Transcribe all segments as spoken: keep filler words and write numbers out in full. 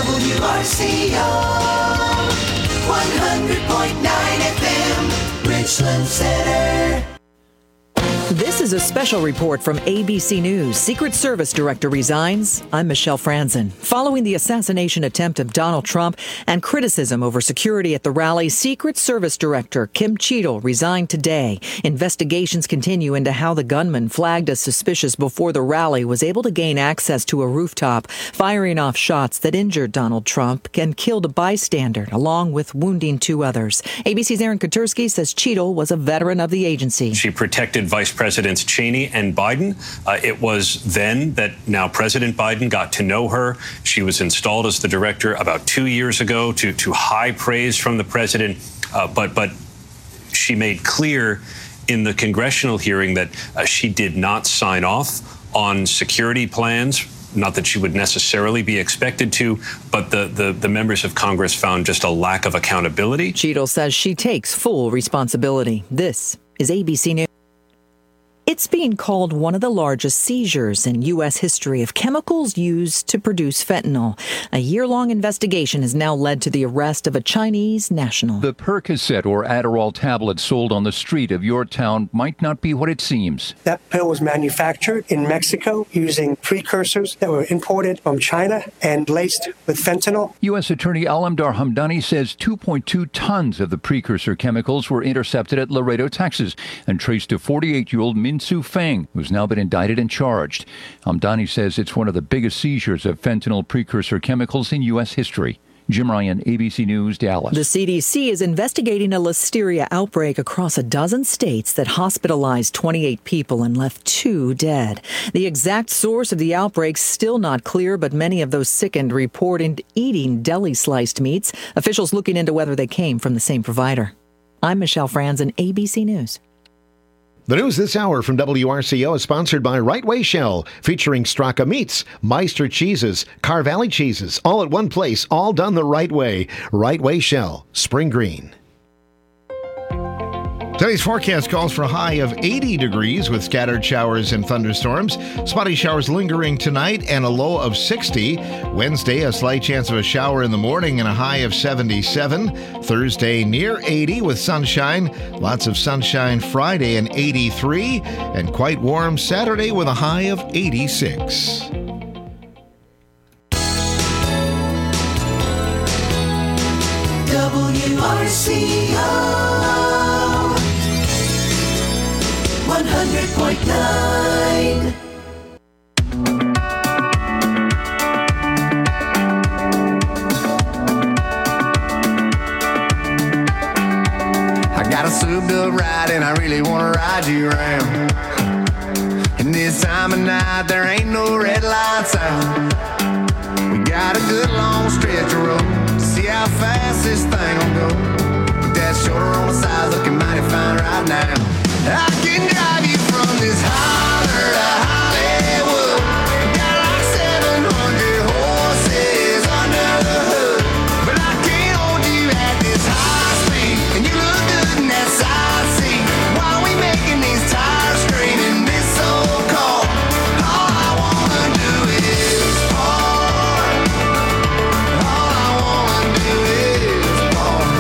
W R C O, one hundred point nine F M, Richland Center. This is a special report from A B C News. Secret Service Director resigns. I'm Michelle Franzen. Following the assassination attempt of Donald Trump and criticism over security at the rally, Secret Service Director Kim Cheadle resigned today. Investigations continue into how the gunman, flagged as suspicious before the rally, was able to gain access to a rooftop, firing off shots that injured Donald Trump and killed a bystander, along with wounding two others. A B C's Aaron Katursky says Cheadle was a veteran of the agency. She protected Vice Presidents Cheney and Biden. Uh, it was then that now President Biden got to know her. She was installed as the director about two years ago to, to high praise from the president. Uh, but but she made clear in the congressional hearing that uh, she did not sign off on security plans. Not that she would necessarily be expected to, but the, the, the members of Congress found just a lack of accountability. Cheadle says she takes full responsibility. This is A B C News. It's being called one of the largest seizures in U S history of chemicals used to produce fentanyl. A year-long investigation has now led to the arrest of a Chinese national. The Percocet or Adderall tablet sold on the street of your town might not be what it seems. That pill was manufactured in Mexico using precursors that were imported from China and laced with fentanyl. U S Attorney Alamdar Hamdani says two point two tons of the precursor chemicals were intercepted at Laredo, Texas, and traced to forty-eight-year-old Min Su Feng, who's now been indicted and charged. Hamdani says it's one of the biggest seizures of fentanyl precursor chemicals in U S history. Jim Ryan, A B C News, Dallas. The C D C is investigating a listeria outbreak across a dozen states that hospitalized twenty-eight people and left two dead. The exact source of the outbreak still not clear, but many of those sickened reported eating deli-sliced meats. Officials looking into whether they came from the same provider. I'm Michelle Franzen, A B C News. The news this hour from W R C O is sponsored by Right Way Shell, featuring Straka Meats, Meister Cheeses, Car Valley Cheeses, all at one place, all done the right way. Right Way Shell, Spring Green. Today's forecast calls for a high of eighty degrees with scattered showers and thunderstorms. Spotty showers lingering tonight and a low of sixty. Wednesday, a slight chance of a shower in the morning and a high of seventy-seven. Thursday, near eighty with sunshine. Lots of sunshine Friday and eighty-three. And quite warm Saturday with a high of eighty-six. W R C O one hundred point nine. I got a suit built right and I really want to ride you around. And this time of night there ain't no red lights out. We got a good long stretch of road. See how fast this thing will go. With that shoulder on the side looking mighty fine right now. I can drive you from this holler to Hollywood. Got like seven hundred horses under the hood. But I can't hold you at this high speed. And you look good in that side seat. While we making these tires scream in this old car. All I wanna do is park. All I wanna do is park.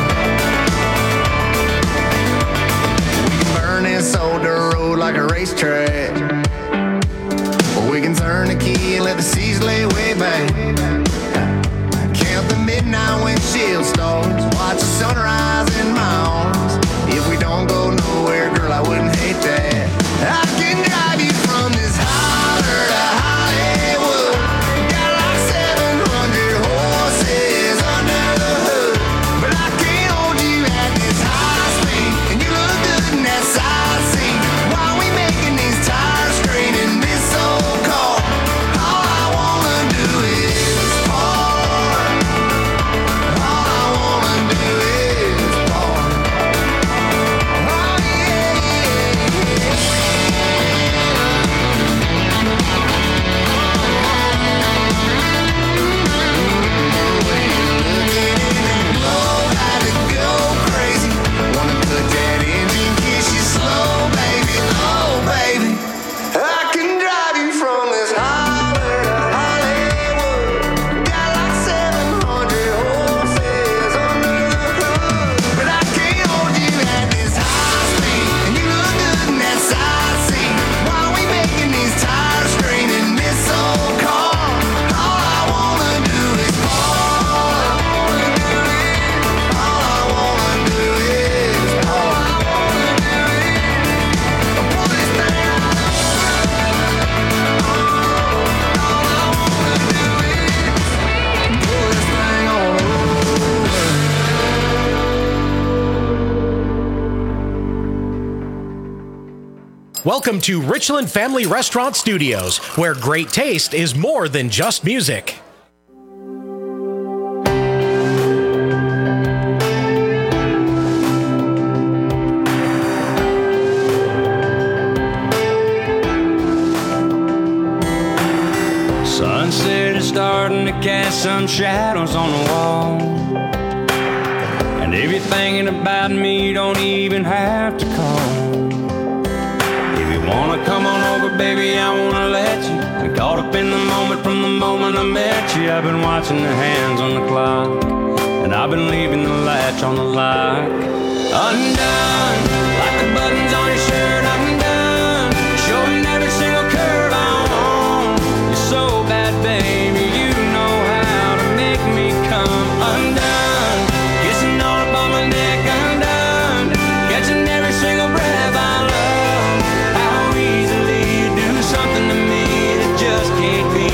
We can burn this old dirt road like a racetrack, or we can turn the key and let the seas lay way back. Count the midnight windshield stars, watch the sunrise in my arms. If we don't go nowhere, girl, I wouldn't hate that. I can drive you from this holler to Hollywood. Got like seven hundred horses under the hood. But I can't hold you at this high speed. And you look good in that side seat. While we making these tires scream in this old car. All I wanna do is park. All I wanna do is park. Welcome to Richland Family Restaurant Studios, where great taste is more than just music. Sunset is starting to cast some shadows on the wall. And if you're thinking about me, you don't even have to call. If you wanna come on over, baby, I wanna let you. I'm caught up in the moment from the moment I met you. I've been watching the hands on the clock, and I've been leaving the latch on the lock. Undone, like the buttons on your shirt, undone. Showing every single curve I want. You're so bad, baby, you know how to make me come undone. Kissing all up on my neck, undone. Catching every single breath I love. How easily you do something to me that just can't be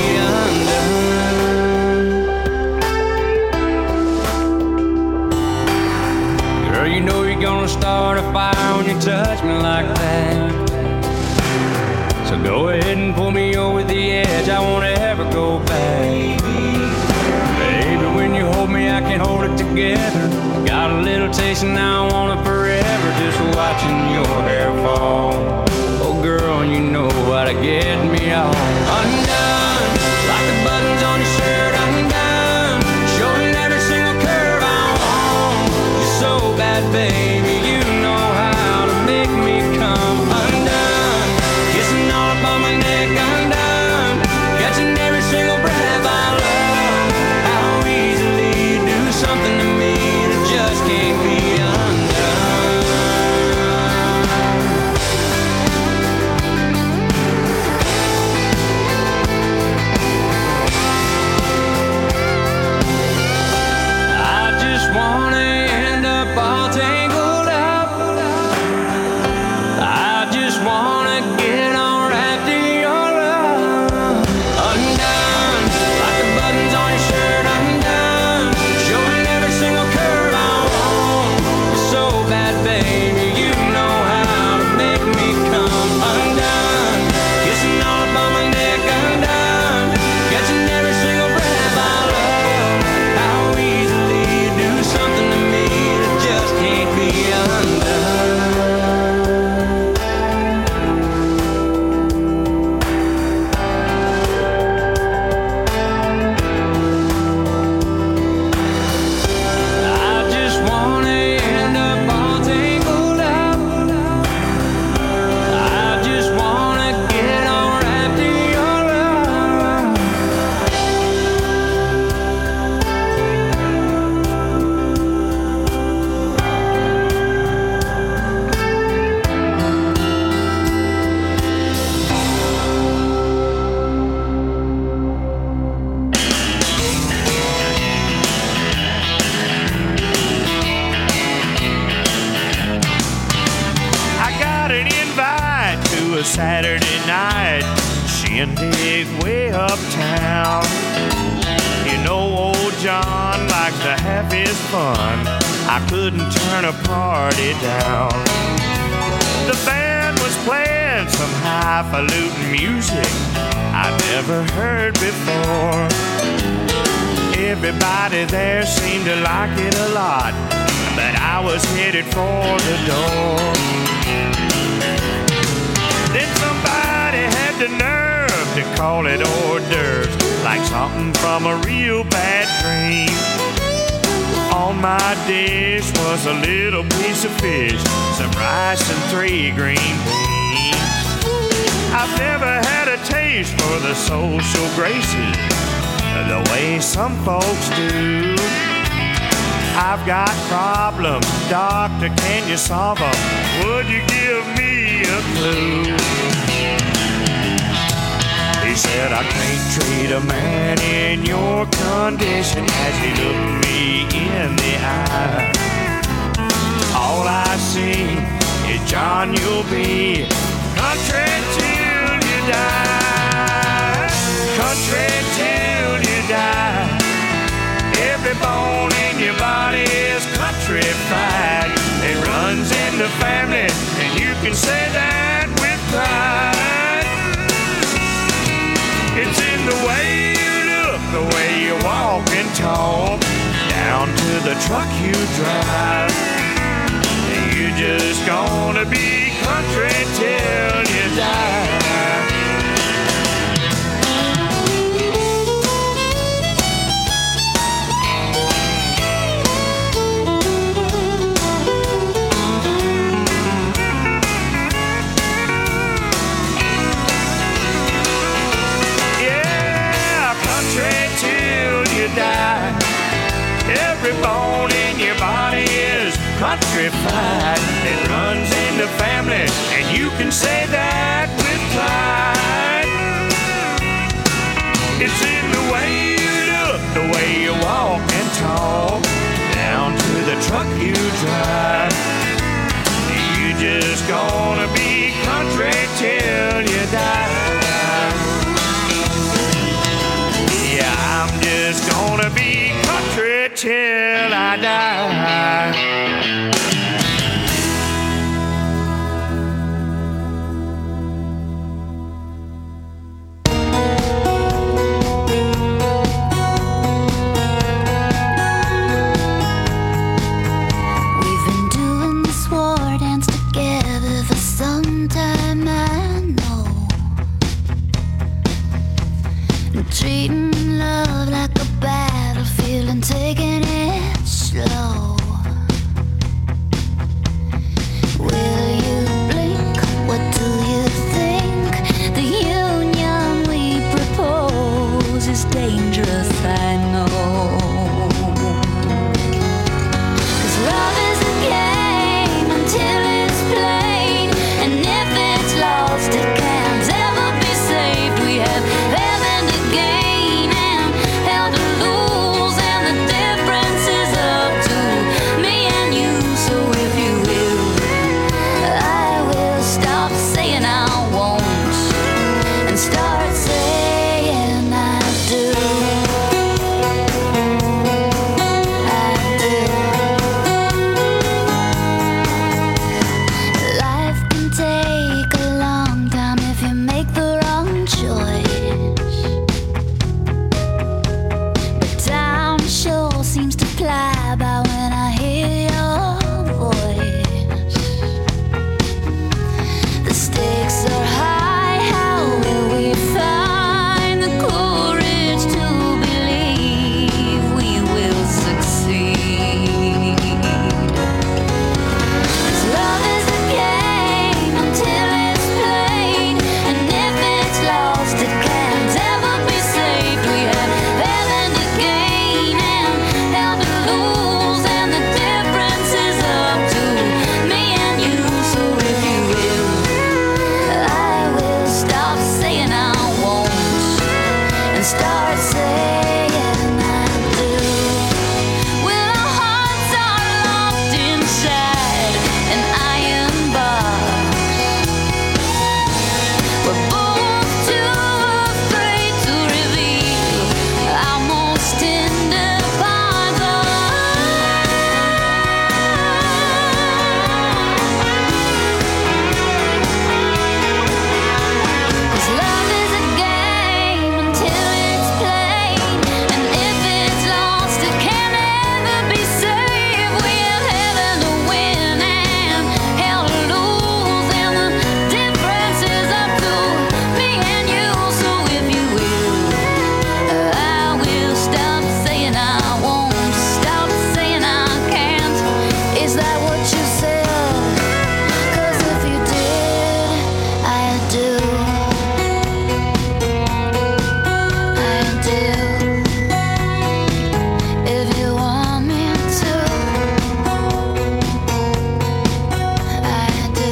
undone. Girl, you know you're gonna start a fire when you touch me like that. So go ahead and pull me over the edge, I won't ever go back. Baby, when you hold me, I can hold it together. Got a little taste and now I want it forever. Just watching your hair fall. Oh girl, you know how to get me all undone. Like the buttons on your shirt, undone. Showing every single curve I want. You're so bad, baby, you know how to make me come undone. Kissing all up on my neck, undone. Catching every single breath I love. How easily you do something to me that just can't be undone. I just wanna end up all tangled up. I just wanna get on wrapped in your love. Undone, like the buttons on your shirt, undone. Showing every single curve I want. You're so bad, baby, you know how to make me come undone. Kissing all up on my neck, undone. Catching every single breath I love. How easily you do something to me that just can't be undone. I just wanna end up all tangled up. I just wanna get all wrapped in your love. I got an invite to a Saturday night shindig way uptown. You know old John likes to have his fun. I couldn't turn a party down. The band was playing some highfalutin music I'd never heard before. Everybody there seemed to like it a lot, but I was headed for the door. Then somebody had the nerve to call it hors d'oeuvres, like something from a real bad dream. On my dish was a little piece of fish, some rice and three green beans. I've never had a taste for the social graces the way some folks do. I've got problems, doctor, can you solve them? Would you give me a clue? He said, I can't treat a man in your condition, as he looked me in the eye. All I see is, John, you'll be country till you die. Country till you die. Every bone in your body is countrified. It runs in the family, and you can say that with pride. walk and talk, down to the truck you drive. You just gonna be country till you die. Die. Every bone in your body is countrified. It runs in the family, and you can say that with pride. It's in the way you look, the way you walk and talk, down to the truck you drive. You just gonna be country till you die. Yeah, I'm just gonna be country till I die. We've been doing this war dance together for some time, I know. Treating love like a battlefield and taking it slow. Will you blink? What do you think? The union we propose is dangerous, I know. 'Cause love is a game until it's played, and if it's lost it can't ever be saved. We have heaven to gain and hell to lose, and the difference is up to me and you. So if you will, I will stop saying I won't and start saying I do. I do. Life can take a long time if you make the wrong choice. But time sure seems to fly by when I hear your voice. The stakes are high, how will we find the courage to believe we will succeed? 'Cause love is a game until it's played, and if it's lost it can't ever be saved. We have heaven to gain and hell to lose, and the difference is up to me and you. So if you will, I will stop saying I won't and start saying I do. When our hearts are locked inside an iron box, we're both too afraid to reveal our most tender parts. 'Cause love is a game until it's played, and if it's lost it can't ever be saved. We have heaven to win and hell to lose, and the difference is up to me and you. So if you will, I will stop saying I won't, stop saying I can't. Is that what you said? 'Cause if you did, I do. I do. If you want me to, I do.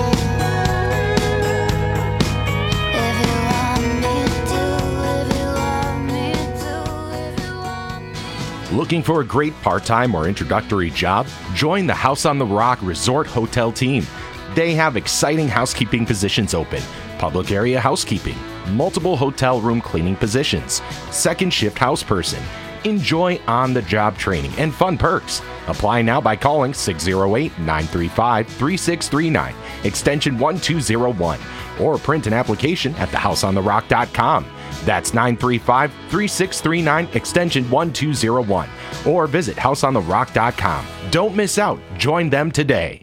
If you want me to, if you want me to, if you want me. Looking for a great part-time or introductory job? Join the House on the Rock Resort Hotel team. They have exciting housekeeping positions open, public area housekeeping, multiple hotel room cleaning positions, second shift house person, Enjoy on-the-job training and fun perks. Apply now by calling six oh eight, nine three five, three six three nine, extension one two zero one, or print an application at the house on the rock dot com. That's nine three five, three six three nine, extension one two zero one, or visit house on the rock dot com. Don't miss out. Join them today.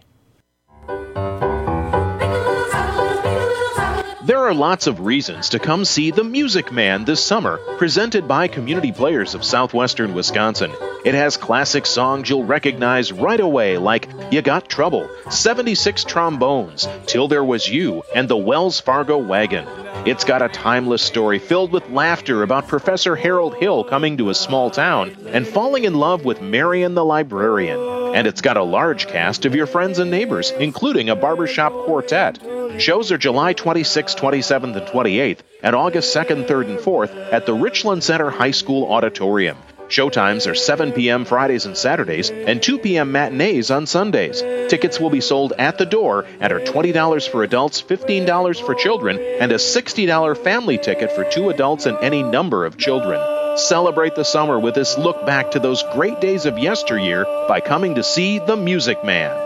There are lots of reasons to come see The Music Man this summer, presented by Community Players of Southwestern Wisconsin. It has classic songs you'll recognize right away, like You Got Trouble, seventy-six Trombones, Till There Was You, and the Wells Fargo Wagon. It's got a timeless story filled with laughter about Professor Harold Hill coming to a small town and falling in love with Marion the librarian. And it's got a large cast of your friends and neighbors, including a barbershop quartet. Shows are July twenty-sixth, twenty-seventh, and twenty-eighth, and August second, third, and fourth at the Richland Center High School Auditorium. Showtimes are seven p.m. Fridays and Saturdays and two p.m. matinees on Sundays. Tickets will be sold at the door and are twenty dollars for adults, fifteen dollars for children, and a sixty dollars family ticket for two adults and any number of children. Celebrate the summer with this look back to those great days of yesteryear by coming to see The Music Man.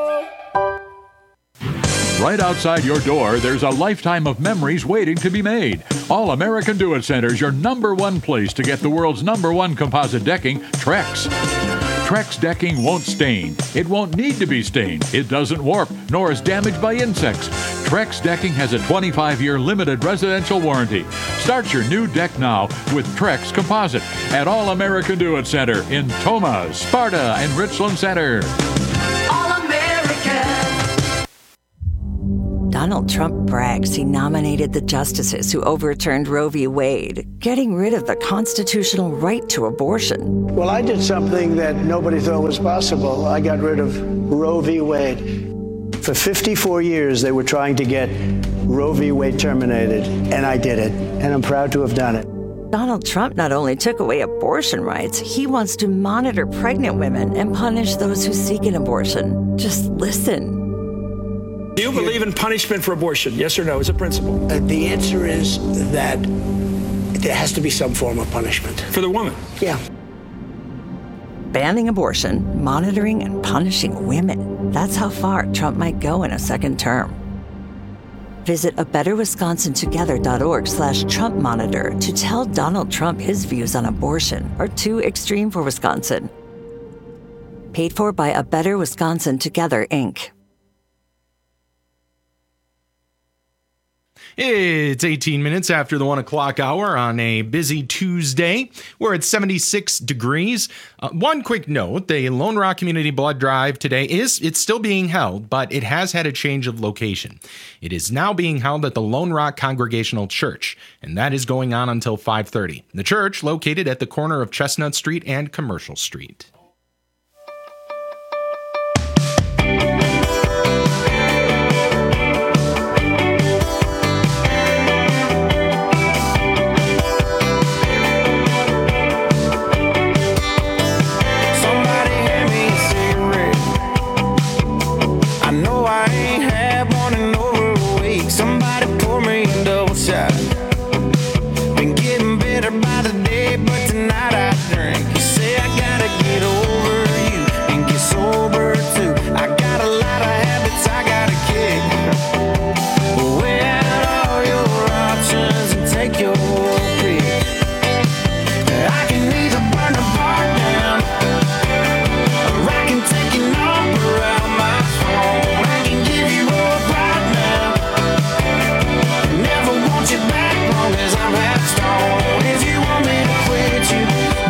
Right outside your door, there's a lifetime of memories waiting to be made. All American Do-It Center is your number one place to get the world's number one composite decking, Trex. Trex decking won't stain. It won't need to be stained. It doesn't warp, nor is damaged by insects. Trex decking has a twenty-five year limited residential warranty. Start your new deck now with Trex Composite at All American Do-It Center in Tomah, Sparta, and Richland Center. Donald Trump brags he nominated the justices who overturned Roe v. Wade, getting rid of the constitutional right to abortion. Well, I did something that nobody thought was possible. I got rid of Roe v. Wade. For fifty-four years, they were trying to get Roe v. Wade terminated, and I did it, and I'm proud to have done it. Donald Trump not only took away abortion rights, he wants to monitor pregnant women and punish those who seek an abortion. Just listen. Do you believe in punishment for abortion? Yes or no, as a principle? Uh, the answer is that there has to be some form of punishment. For the woman? Yeah. Banning abortion, monitoring, and punishing women. That's how far Trump might go in a second term. Visit a better wisconsin together dot org slash Trump monitor to tell Donald Trump his views on abortion are too extreme for Wisconsin. Paid for by A Better Wisconsin Together, Incorporated. It's eighteen minutes after the one o'clock hour on a busy Tuesday. We're at seventy-six degrees. Uh, one quick note, the Lone Rock Community Blood Drive today is, it's still being held, but it has had a change of location. It is now being held at the Lone Rock Congregational Church, and that is going on until five thirty. The church located at the corner of Chestnut Street and Commercial Street. If you want me to quit you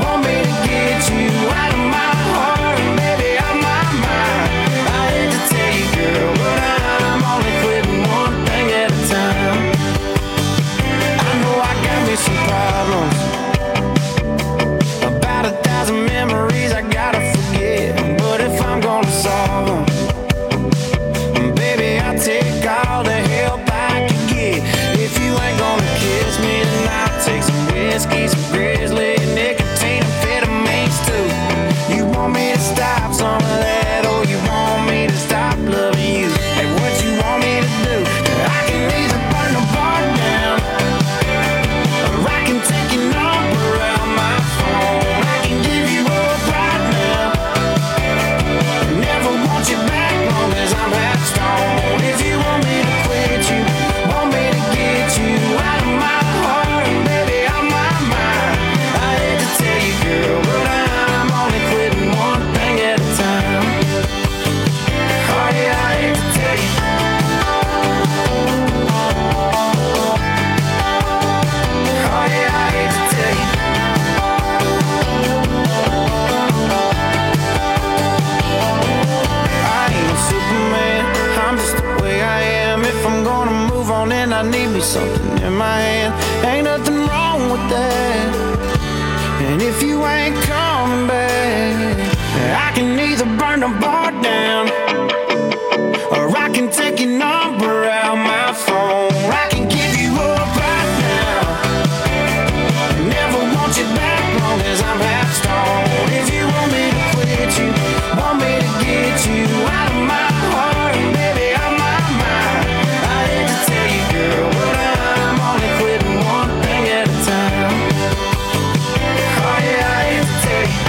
something in my hand. Ain't nothing wrong with that. And if you ain't coming back, I can either burn the bar down, or I can take your number out my phone. I can give you up right now, never want you back long as I'm half stoned. If you want me to quit you, want me to get you out of my heart, baby, out of my mind. I hate to tell you, girl, but I'm only quitting one thing at a time. Oh yeah, I hate to tell you.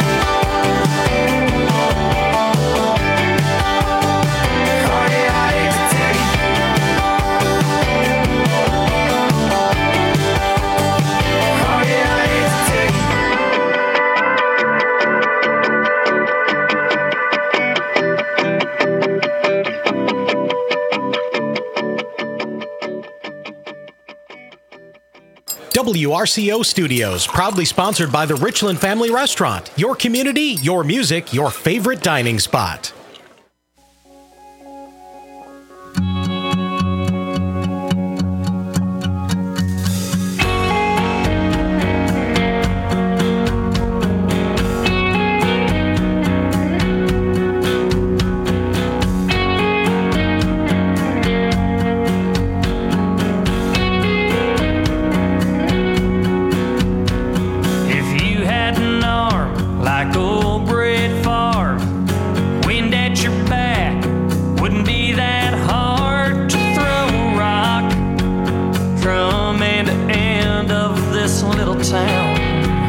Oh yeah, I hate to tell you. Oh yeah, I hate to tell you. W R C O Studios, proudly sponsored by the Richland Family Restaurant. Your community, your music, your favorite dining spot. If you had an arm like old Brett Favre, wind at your back, wouldn't be that hard to throw a rock from end to end of this little town.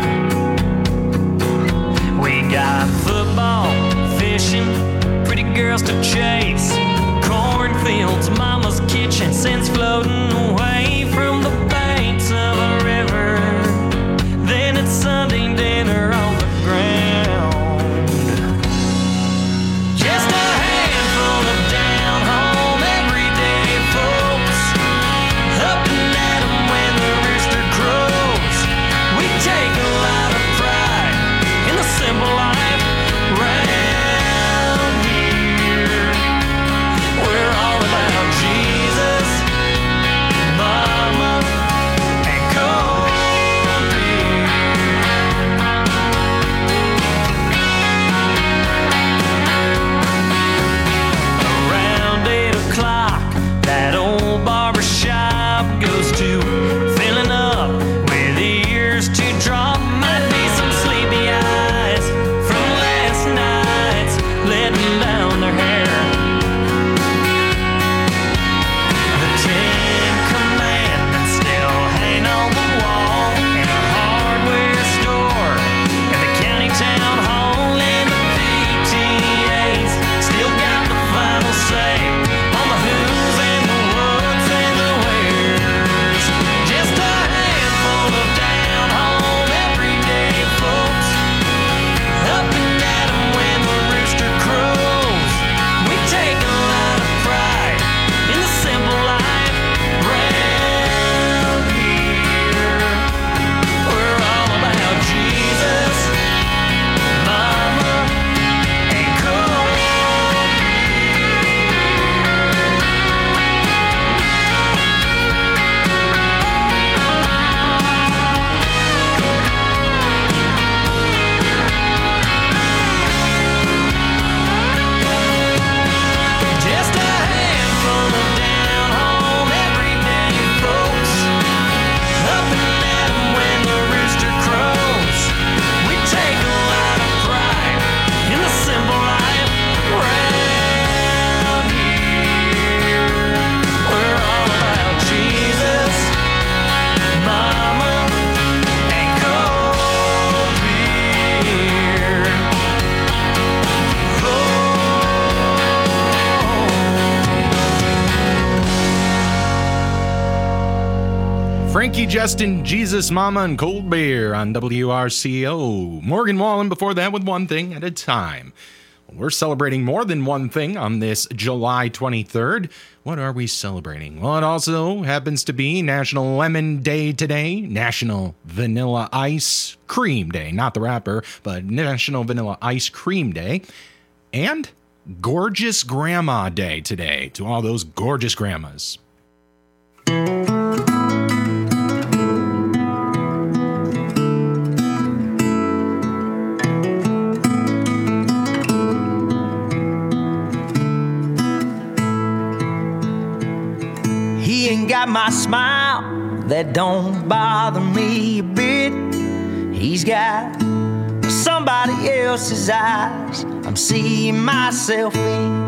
We got football, fishing, pretty girls to chase, cornfields, mama's kitchen, since floating away from the banks of a river. Then it's Sunday dinner on the ground. Just a handful of down-home everyday folks, up and at 'em when the rooster crows. We take a lot of pride in the simple life round here. We're all about Jesus, mama, and cold beer. Around eight o'clock, that old barber shop goes to filling up with ears to drop. Might be some sleepy eyes from last night's letting down their hair. The Ten Commandments still hang on the wall in a hardware store, at the county town hall, and the P T As still got the final say on the who's and the what's and the where's. Just a handful of down-home everyday folks, up and at 'em when the rooster crows. We take a lot of pride in the simple life round here. We're all about Jesus, mama, and cold Just a handful of down-home everyday folks, up and at 'em when the rooster crows. We take a lot of pride in the simple life round here. We're all about Jesus, mama, and cold beer. Frankie Justin, Jesus, Mama, and Cold Beer on W R C O. Morgan Wallen before that with One Thing at a Time. We're celebrating more than one thing on this July twenty-third. What are we celebrating? Well, it also happens to be National Lemon Day today, National Vanilla Ice Cream Day, not the rapper, but National Vanilla Ice Cream Day, and Gorgeous Grandma Day today to all those gorgeous grandmas. my smile that don't bother me a bit. He's got somebody else's eyes I'm seeing myself in.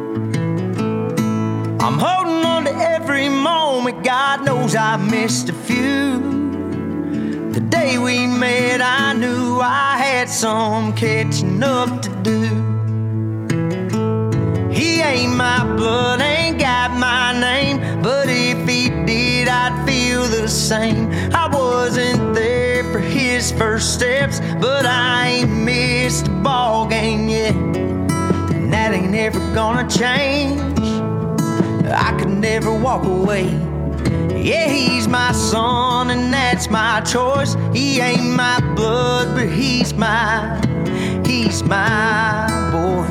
I'm holding on to every moment. God knows I missed a few. The day we met, I knew I had some catching up to do. He ain't my blood, ain't got my name, but if he did, I'd feel the same. I wasn't there for his first steps, but I ain't missed a ball game yet, and that ain't ever gonna change. I could never walk away. Yeah, he's my son, and that's my choice. He ain't my blood, but he's my, he's my boy.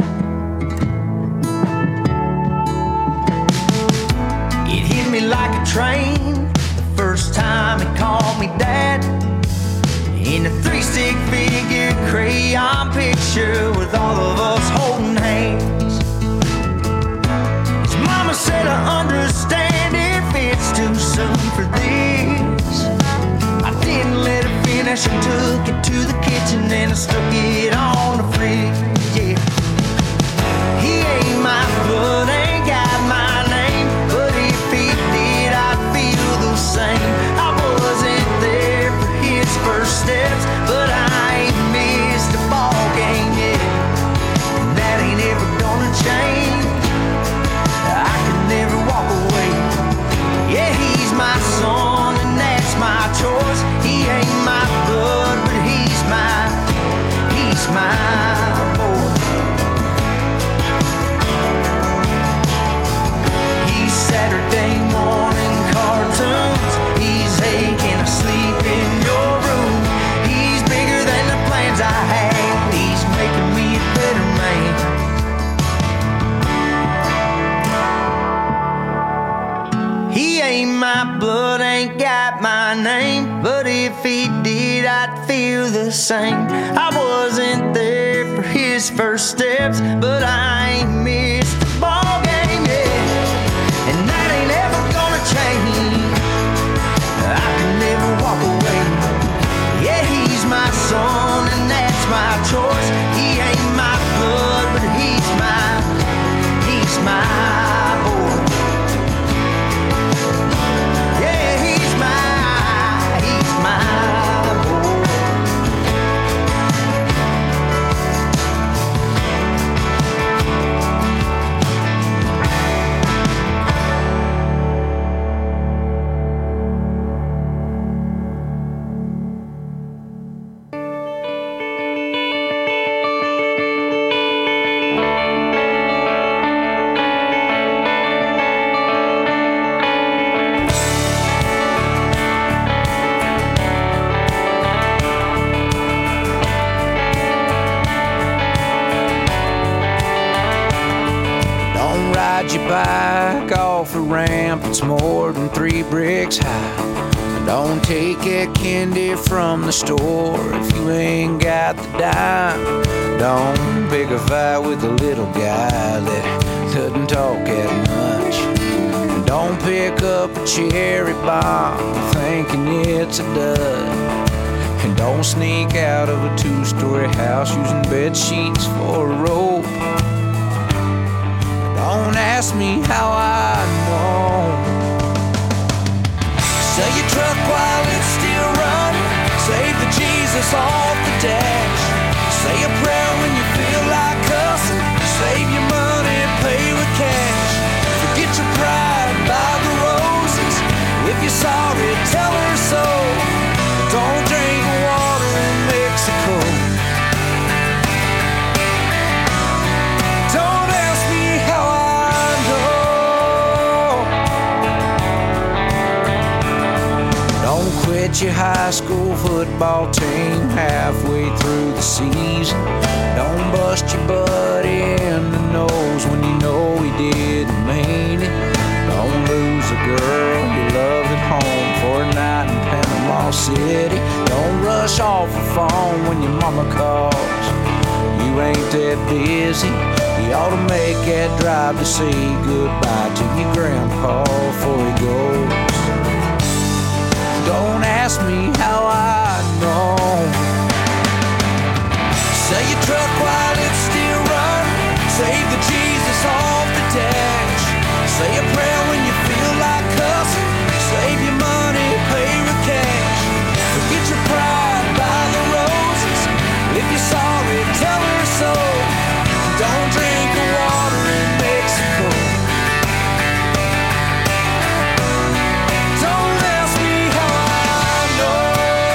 It hit me like a train the first time he called me dad, in a three-stick figure crayon picture with all of us holding hands. His mama said, I understand if it's too soon for this. I didn't let her finish, I took it to the kitchen and I stuck it on the fridge, yeah. He ain't my blood, ain't got my name, but if he did, I'd feel the same. I wasn't there for his first steps, but I ain't missed a ball game yet, and that ain't ever gonna change. I could never walk away. Yeah, he's my son, and that's my choice. He ain't my blood, but he's my, he's my boy. He's Saturday morning cartoons. He's aching asleep in your room. He's bigger than the plans I had. He's making me a better man. He ain't my blood, ain't got my name, but if he did, I'd feel the same. I wasn't there for his first steps, but I ain't missed the ball game yet, and that ain't ever gonna change. I can never walk away. Yeah, he's my son, and that's my choice. He ain't my blood, but he's my, he's my boy. Yeah, he's my, he's my boy. Don't ride your bike off a ramp that's more than three bricks high. Don't take that candy from the store if you ain't got the dime. Don't pick a fight with a little guy that doesn't talk that much. And don't pick up a cherry bomb thinking it's a dud. And don't sneak out of a two-story house using bed sheets for a rope. Don't ask me how I know. Sell your truck while it's still running. Save the Jesus off the dash. Say a prayer when you feel like cussing. Save your money, pay with cash. Forget your pride and buy the roses. If you're sorry, tell her so. Don't drink water in Mexico. Don't ask me how I know. Don't quit your high school football team halfway through the season. Don't bust your buddy in the nose when you know he didn't mean it. Don't lose a girl you loved at home for a night in Panama City. Don't rush off the phone when your mama calls. You ain't that busy. You ought to make that drive to say goodbye to your grandpa before he goes. Don't ask me how I know. Sell your truck while it's still running. Save the Jesus off the dash. Say a prayer when you feel like cussing. Save your money, pay with cash. Forget your pride, buy the roses. If you're sorry, tell her so. Don't drink the water in Mexico. Don't ask me how I know.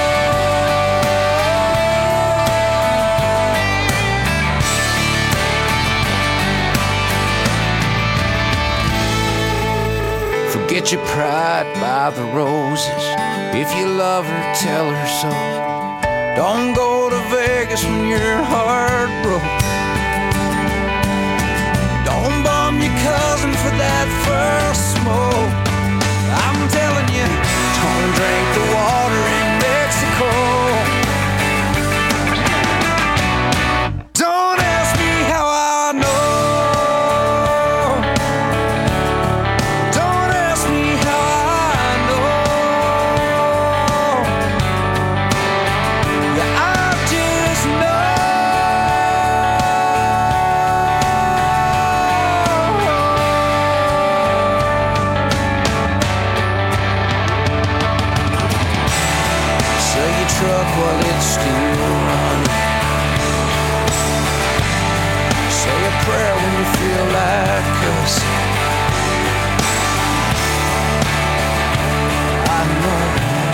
Forget your pride, buy the roses. If you love her, tell her so. Don't go to Vegas when you're heartbroken. Don't bum your cousin for that first smoke. I'm telling you, don't drink the water in Mexico. Don't ask me how I know. Don't ask me how I know. Yeah, I just know. Sell your truck while it's still running. Say a prayer when you feel like cussing. I know.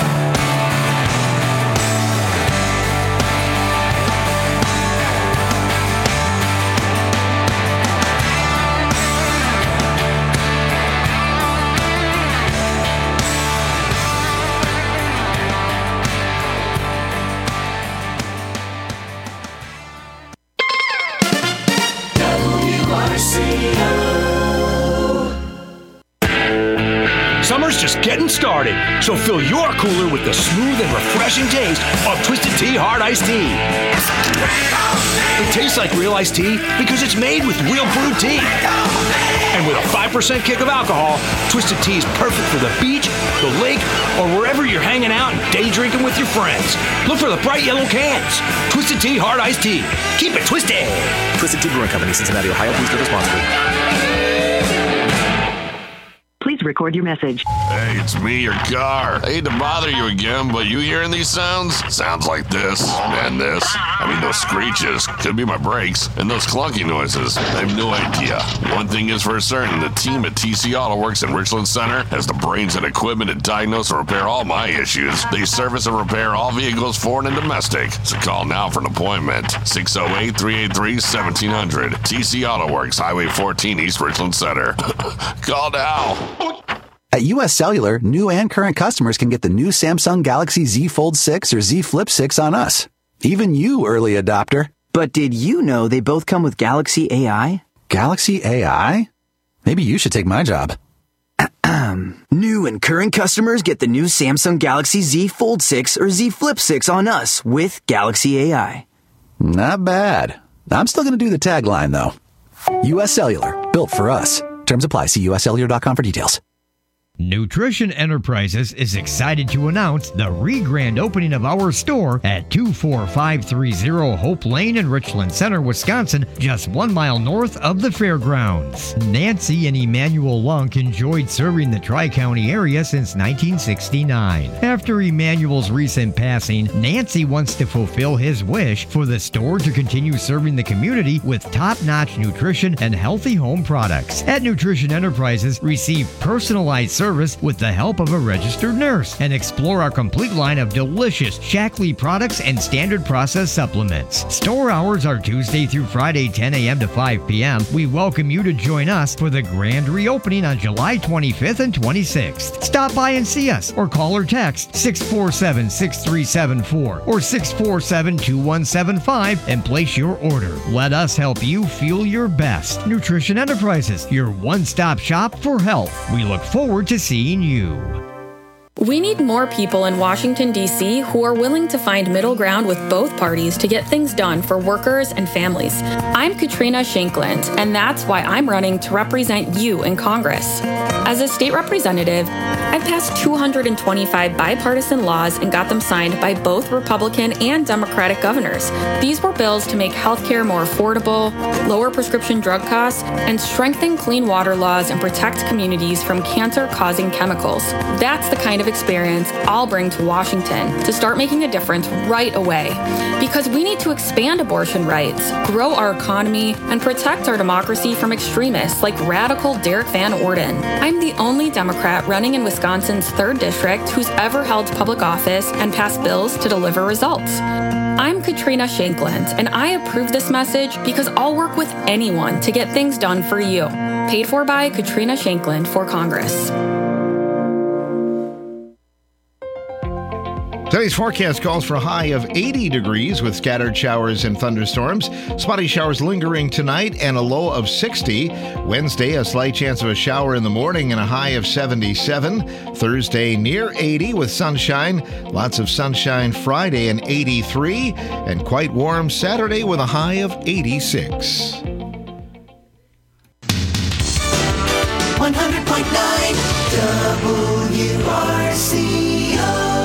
Summer's just getting started, so fill your cooler with the smooth and refreshing taste of Twisted Tea Hard Iced Tea. It tastes like real iced tea because it's made with real brewed tea. And with a five percent kick of alcohol, Twisted Tea is perfect for the beach, the lake, or wherever you're hanging out and day drinking with your friends. Look for the bright yellow cans. Twisted Tea Hard Iced Tea. Keep it twisted. Twisted Tea Brewing Company, Cincinnati, Ohio. Please give responsibly. Please record your message. Hey, it's me, your car. I hate to bother you again, but you hearing these sounds? Sounds like this and this. I mean, those screeches. Could be my brakes. And those clunky noises. I have no idea. One thing is for certain, the team at T C Auto Works in Richland Center has the brains and equipment to diagnose and repair all my issues. They service and repair all vehicles, foreign and domestic. So call now for an appointment. six oh eight, three eight three, one seven hundred. T C Auto Works, Highway fourteen, East Richland Center. Call now. At U S Cellular, new and current customers can get the new Samsung Galaxy Z Fold six or Z Flip six on us. Even you, early adopter. But did you know they both come with Galaxy A I? Galaxy A I? Maybe you should take my job. New and current customers get the new Samsung Galaxy Z Fold six or Z Flip six on us with Galaxy A I. Not bad. I'm still going to do the tagline, though. U S Cellular, built for us. Terms apply. See U S cellular dot com for details. Nutrition Enterprises is excited to announce the re-grand opening of our store at two four five three zero Hope Lane in Richland Center, Wisconsin, just one mile north of the fairgrounds. Nancy and Emmanuel Lunk enjoyed serving the Tri-County area since nineteen sixty-nine. After Emmanuel's recent passing, Nancy wants to fulfill his wish for the store to continue serving the community with top-notch nutrition and healthy home products. At Nutrition Enterprises, receive personalized service with the help of a registered nurse and explore our complete line of delicious Shaklee products and standard process supplements. Store hours are Tuesday through Friday, ten a.m. to five p.m. We welcome you to join us for the grand reopening on July twenty-fifth and twenty-sixth. Stop by and see us or call or text six four seven, six three seven four or six four seven, two one seven five and place your order. Let us help you feel your best. Nutrition Enterprises, your one-stop shop for health. We look forward to seeing you. We need more people in Washington, D C who are willing to find middle ground with both parties to get things done for workers and families. I'm Katrina Shankland, and that's why I'm running to represent you in Congress. As a state representative, I've passed two hundred twenty-five bipartisan laws and got them signed by both Republican and Democratic governors. These were bills to make healthcare more affordable, lower prescription drug costs, and strengthen clean water laws and protect communities from cancer-causing chemicals. That's the kind of experience I'll bring to Washington to start making a difference right away. Because we need to expand abortion rights, grow our economy, and protect our democracy from extremists like radical Derek Van Orden. I'm the only Democrat running in Wisconsin's third district who's ever held public office and passed bills to deliver results. I'm Katrina Shankland, and I approve this message because I'll work with anyone to get things done for you. Paid for by Katrina Shankland for Congress. Today's forecast calls for a high of eighty degrees with scattered showers and thunderstorms. Spotty showers lingering tonight and a low of sixty. Wednesday, a slight chance of a shower in the morning and a high of seventy-seven. Thursday, near eighty with sunshine. Lots of sunshine Friday and eighty-three. And quite warm Saturday with a high of eighty-six. one hundred point nine W R C O.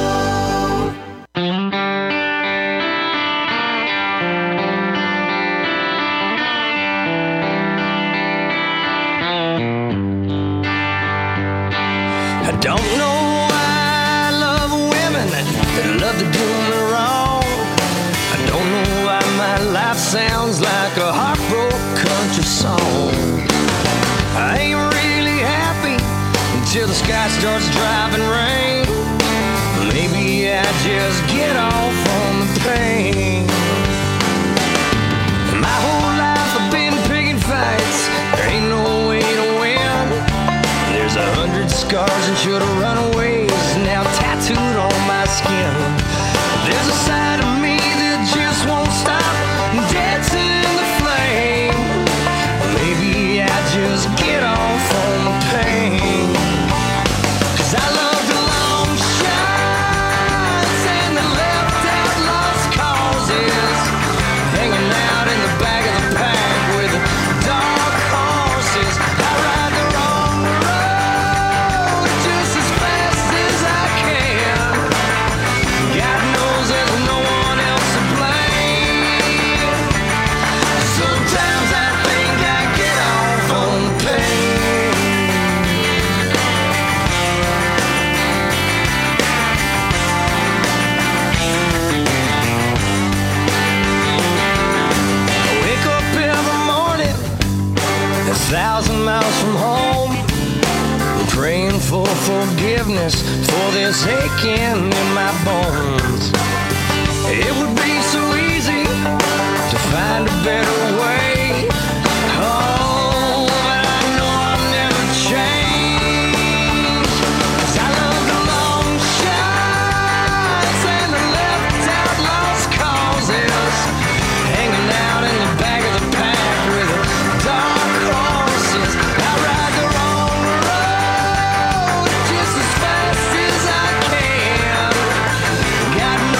I don't know why I love women that love to do me wrong. I don't know why my life sounds like a heartbroken country song. I ain't really happy until the sky starts driving rain. Maybe I just get off on the pain. My whole life I've been picking fights. There ain't no way to win. There's a hundred scars and shoulda runaways now tattooed on my skin. There's a side of me that just won't stop dancing in the flame. Maybe I just get off on the pain. 'Cause I love the long shots and the left out lost causes, hanging out in the back of the pack with the dark horses. I ride the wrong road just as fast as I can. God knows there's no one else to blame. Sometimes I think I get off on the pain. I wake up every morning a thousand miles from home, praying for forgiveness for this aching in my bones. It would be so easy to find a better way. Oh, but I know I'll never change. 'Cause I love the long shots and the left out lost causes, hanging out in the back of the pack with the dark horses. I ride the wrong road just as fast as I can. God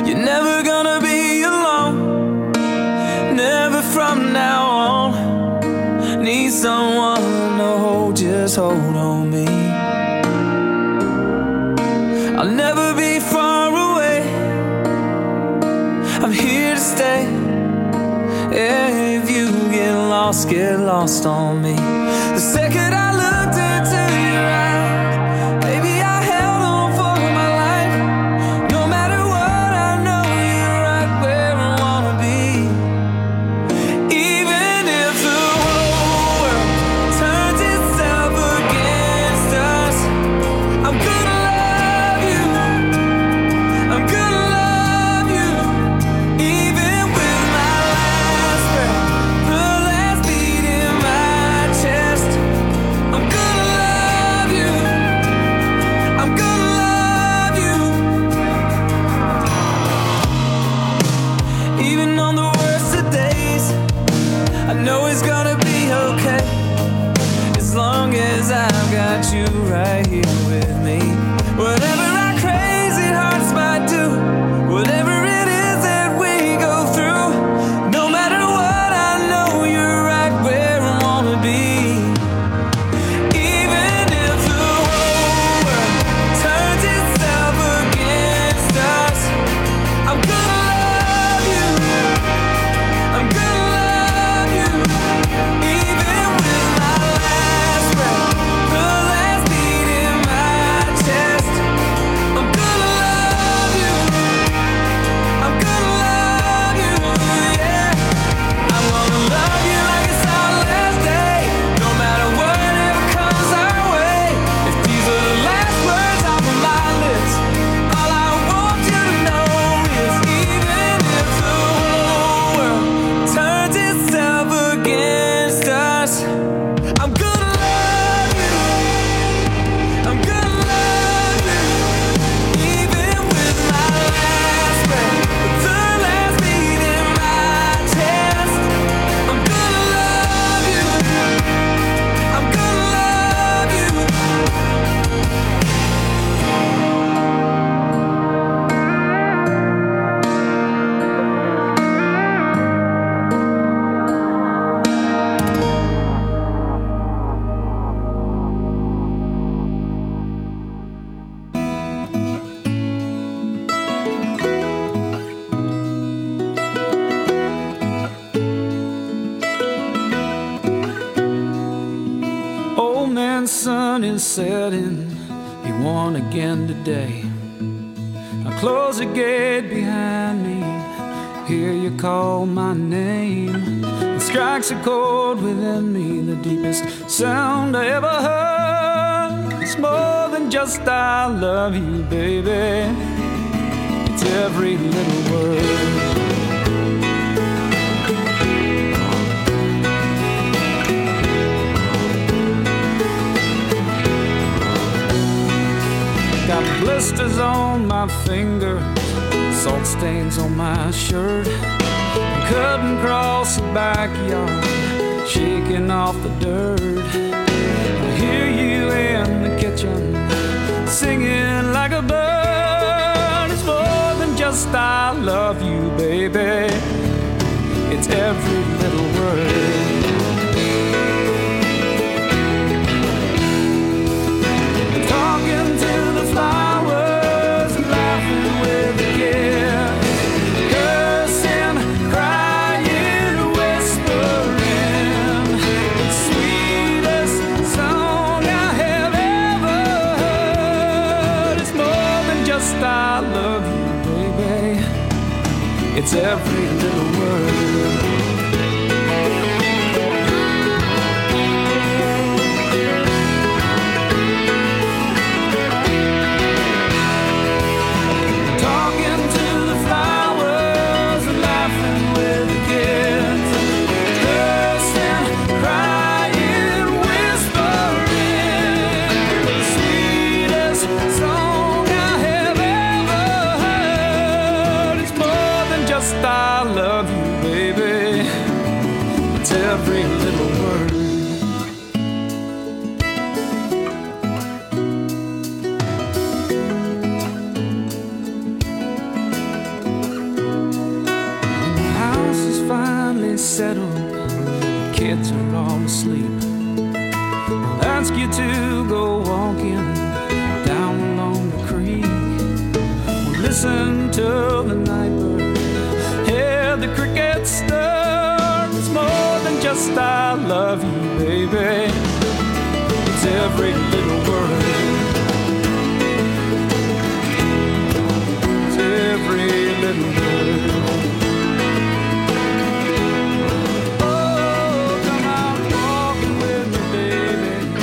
You're never gonna be alone, never from now on. Need someone to hold, just hold on me. I'll never be far away, I'm here to stay. If you get lost, get lost on me. The second I looked into your eyes, baby, I held on for my life. No matter what, I know you're right where I wanna be. Even if the whole world turns itself against us, I'm gonna love you, I'm gonna love you. Even with my last breath, the last beat in my chest, I'm gonna love you, I'm gonna love you. Even on the worst of days, I know it's gonna be okay, as long as I've got you right here with me. Whatever our crazy hearts might do, whatever it is that we go through, no matter what, I know you're right where I wanna be. Even if the whole world turns itself against us, I'm gonna love you, I'm gonna love you. Even with my last breath, the last beat in my chest, I'm gonna love you, I'm gonna love you, yeah. I'm gonna love you like it's our last day, no matter whatever comes our way. If these are the last words off of my lips, all I want you to know is even if the whole world turns itself against us, I'm gonna love you, I'm gonna love you. Even with my last breath, the last beat in my chest, I'm gonna love you, I'm gonna love you. Old man's sun is setting, he won again today. I close the gate behind me, hear you call my name. It strikes a chord within me, the deepest sound I ever heard. It's more than just I love you, baby, it's every little word. Got blisters on my fingers, salt stains on my shirt. I'm cutting across the backyard, shaking off the dirt. I hear you in the kitchen, singing like a bird. It's more than just I love you, baby, it's every little word. Talking to the flowers, laughing with the kids, cursing, crying, whispering, the sweetest song I have ever heard. It's more than just I love you, baby, it's every little word. I love you, baby, it's every little word. settled, the kids are all asleep. I'll ask you to go walking down along the creek. We'll listen to the night bird, hear the crickets stir. It's more than just I love you, baby. It's every little word. It's every little word. Oh, come out walking with me, baby.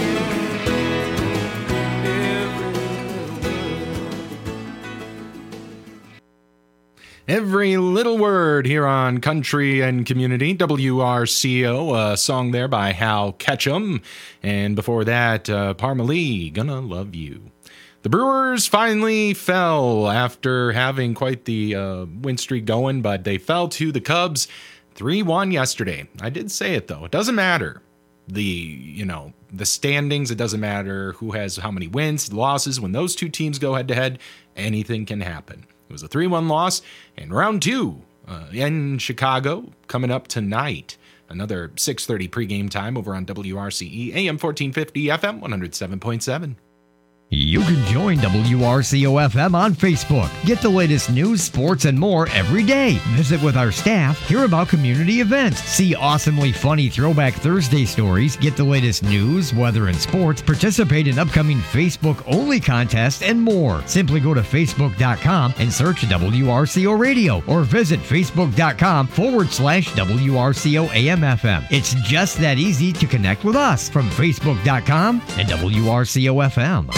Every little word here on Country and Community, W R C O, a song there by Hal Ketchum. And before that, uh, Parmalee, Gonna Love You. The Brewers finally fell after having quite the uh, win streak going, but they fell to the Cubs three one yesterday. I did say it, though. It doesn't matter. The, you know, the standings, it doesn't matter who has how many wins, losses. When those two teams go head-to-head, anything can happen. It was a three one loss, and round two uh, in Chicago coming up tonight. Another six thirty pregame time over on W R C E, A M fourteen fifty, F M one oh seven point seven. You can join W R C O F M on Facebook. Get the latest news, sports, and more every day. Visit with our staff, hear about community events, see awesomely funny Throwback Thursday stories, get the latest news, weather, and sports, participate in upcoming Facebook-only contests, and more. Simply go to Facebook dot com and search W R C O Radio or visit Facebook.com forward slash WRCO AM FM. It's just that easy to connect with us from Facebook dot com and W R C O F M.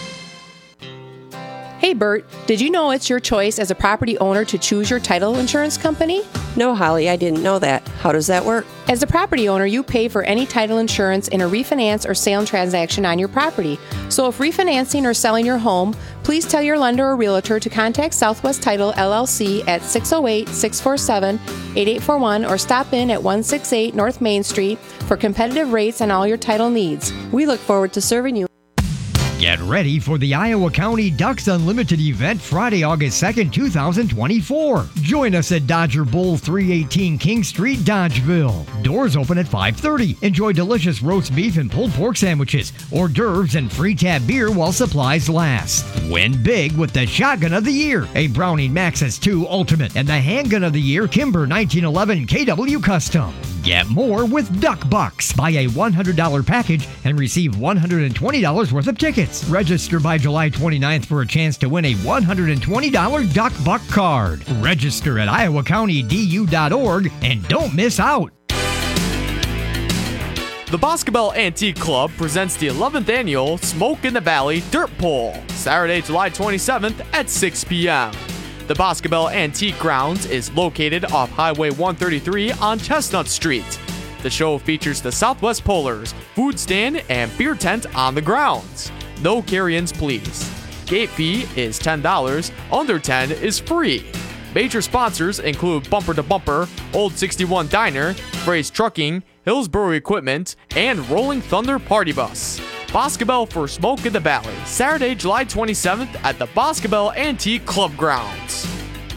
Hey Bert, did you know it's your choice as a property owner to choose your title insurance company? No, Holly, I didn't know that. How does that work? As a property owner, you pay for any title insurance in a refinance or sale transaction on your property. So if refinancing or selling your home, please tell your lender or realtor to contact Southwest Title L L C at six oh eight, six four seven, eight eight four one or stop in at one sixty-eight North Main Street for competitive rates and all your title needs. We look forward to serving you. Get ready for the Iowa County Ducks Unlimited event Friday, August second, two thousand twenty-four. Join us at Dodger Bowl three eighteen King Street, Dodgeville. Doors open at five thirty. Enjoy delicious roast beef and pulled pork sandwiches, hors d'oeuvres, and free tab beer while supplies last. Win big with the Shotgun of the Year, a Browning Maxus two Ultimate, and the Handgun of the Year Kimber nineteen eleven K W Custom. Get more with Duck Bucks. Buy a one hundred dollars package and receive one hundred twenty dollars worth of tickets. Register by July twenty-ninth for a chance to win a one hundred twenty dollars Duck Buck card. Register at iowa county d u dot org and don't miss out. The Boscobel Antique Club presents the eleventh annual Smoke in the Valley Dirt Pull, Saturday, July twenty-seventh at six p.m. The Boscobel Antique Grounds is located off Highway one thirty-three on Chestnut Street. The show features the Southwest Polars, food stand, and beer tent on the grounds. No carry-ins, please. Gate fee is ten dollars, under ten is free. Major sponsors include Bumper to Bumper, Old sixty-one Diner, Frey's Trucking, Hillsborough Equipment, and Rolling Thunder Party Bus. Boscobel for Smoke in the Valley, Saturday, July twenty-seventh at the Boscobel Antique Club grounds.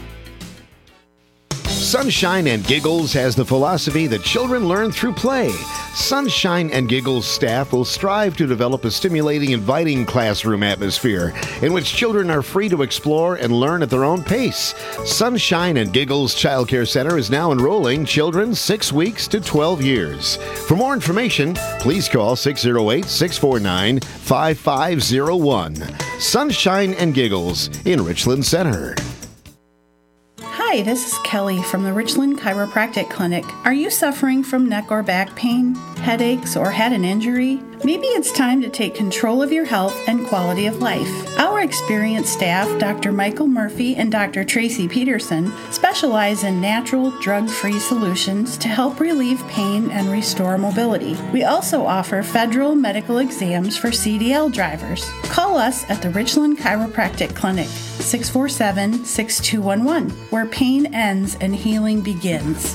Sunshine and Giggles has the philosophy that children learn through play. Sunshine and Giggles staff will strive to develop a stimulating, inviting classroom atmosphere in which children are free to explore and learn at their own pace. Sunshine and Giggles Child Care Center is now enrolling children six weeks to twelve years. For more information, please call six oh eight, six four nine, five five oh one. Sunshine and Giggles in Richland Center. Hi, this is Kelly from the Richland Chiropractic Clinic. Are you suffering from neck or back pain, headaches, or had an injury? Maybe it's time to take control of your health and quality of life. Our experienced staff, Doctor Michael Murphy and Doctor Tracy Peterson, specialize in natural, drug-free solutions to help relieve pain and restore mobility. We also offer federal medical exams for C D L drivers. Call us at the Richland Chiropractic Clinic, six four seven, six two one one, where pain ends and healing begins.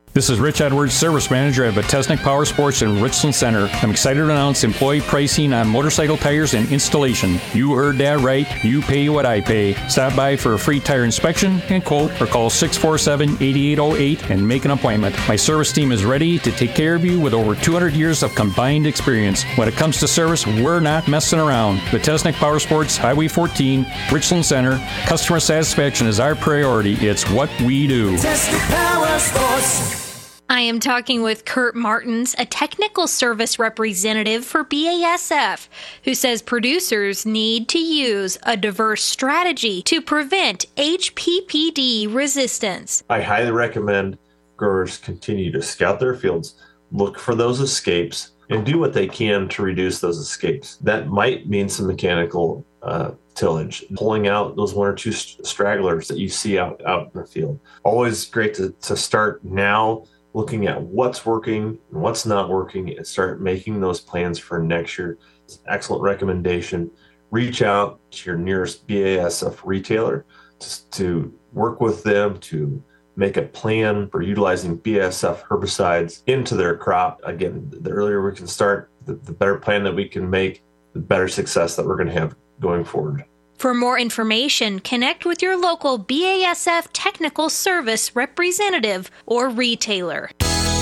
This is Rich Edwards, Service Manager at Vitesnik Power Sports in Richland Center. I'm excited to announce employee pricing on motorcycle tires and installation. You heard that right. You pay what I pay. Stop by for a free tire inspection and quote or call six four seven, eight eight zero eight and make an appointment. My service team is ready to take care of you with over two hundred years of combined experience. When it comes to service, we're not messing around. Vitesnik Power Sports, Highway fourteen, Richland Center. Customer satisfaction is our priority. It's what we do. Vitesnik Power Sports. I am talking with Kurt Martins, a technical service representative for B A S F, who says producers need to use a diverse strategy to prevent H P P D resistance. I highly recommend growers continue to scout their fields, look for those escapes, and do what they can to reduce those escapes. That might mean some mechanical uh, tillage, pulling out those one or two stragglers that you see out, out in the field. Always great to, to start now, looking at what's working and what's not working, and start making those plans for next year. It's an excellent recommendation. Reach out to your nearest B A S F retailer to, to work with them to make a plan for utilizing B A S F herbicides into their crop. Again, the earlier we can start, the, the better plan that we can make, the better success that we're going to have going forward. For more information, connect with your local B A S F technical service representative or retailer.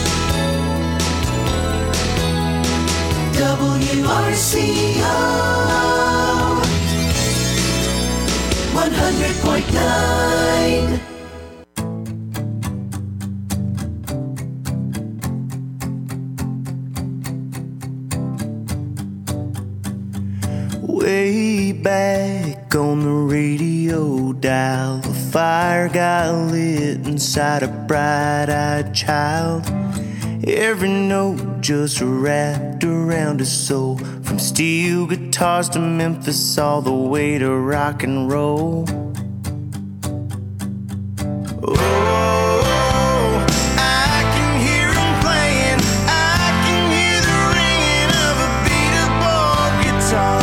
W R C O one hundred point nine. Way back on the radio dial, a fire got lit inside a bright-eyed child. Every note just wrapped around his soul, from steel guitars to Memphis, all the way to rock and roll. Oh, I can hear him playing, I can hear the ringing of a beat-up old guitar.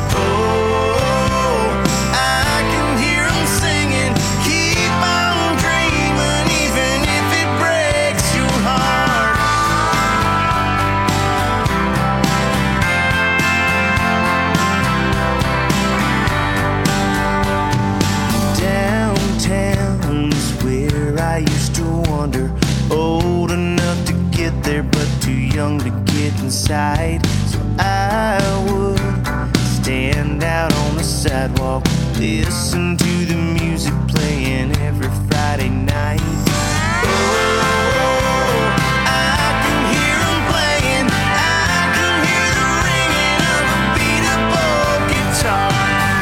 Old enough to get there, but too young to get inside. So I would stand out on the sidewalk, listen to the music playing every Friday night. Oh, I can hear 'em playing, I can hear the ringing of a beat-up old guitar.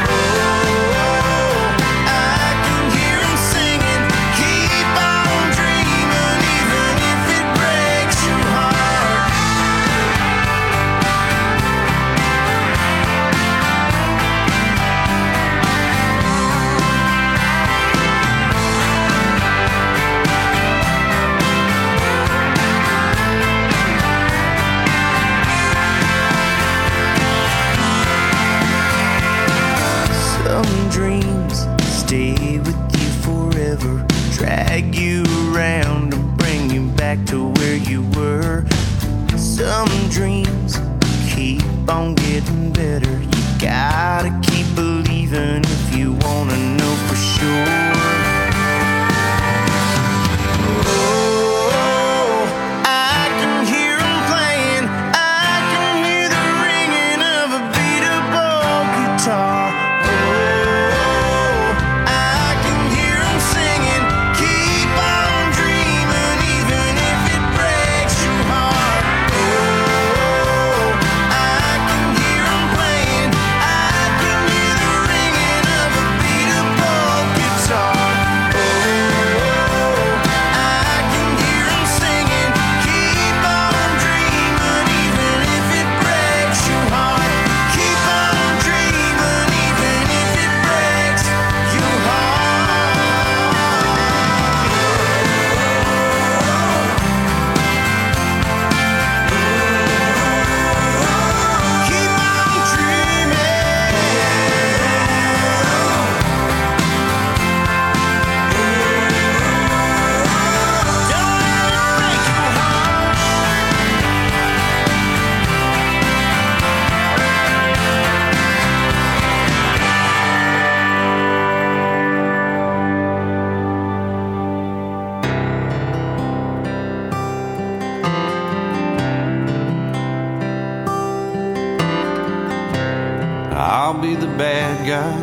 Drag you around and bring you back to where you were. Some dreams keep on getting better. You gotta keep believing if you wanna know for sure. Oh, I can hear 'em playing, I can hear the ringing of a beat-up old guitar. I can hear 'em playing, I can eye.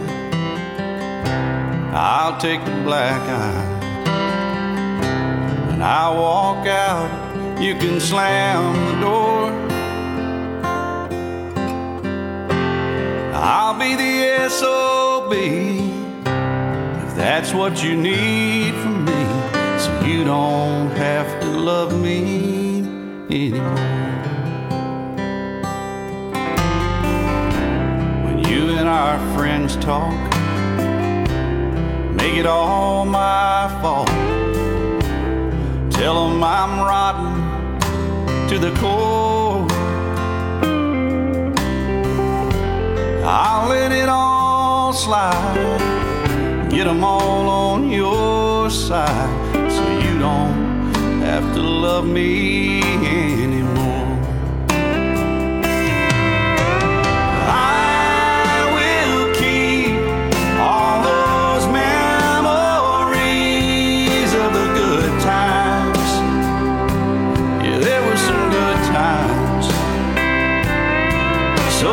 I'll take the black eye. When I walk out, you can slam the door. I'll be the S O B if that's what you need from me, so you don't have to love me anymore. When you and our friends talk, make it all my fault. Tell them I'm rotten to the core. I'll let it all slide, get them all on your side, so you don't have to love me anymore. I will keep all those memories of the good times. Yeah, there were some good times. So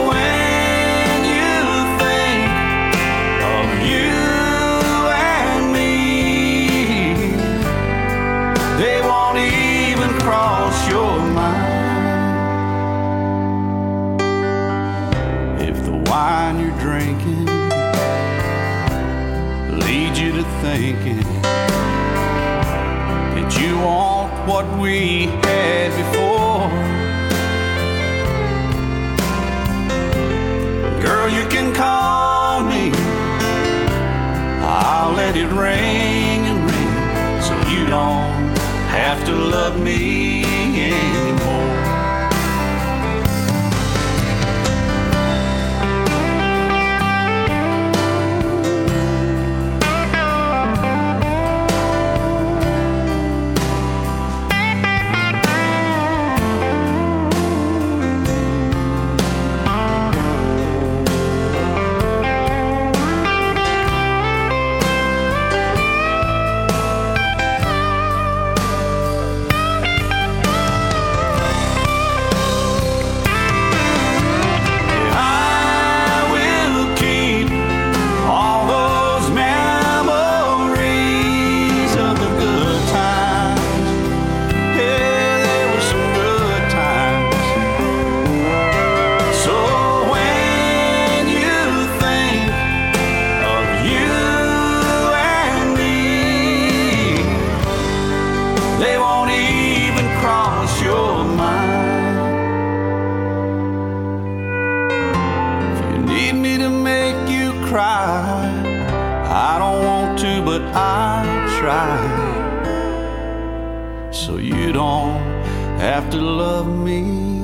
your mind. If the wine you're drinking leads you to thinking that you want what we had before, girl, you can call me. I'll let it ring and ring, so you don't have to love me anymore. So you don't have to love me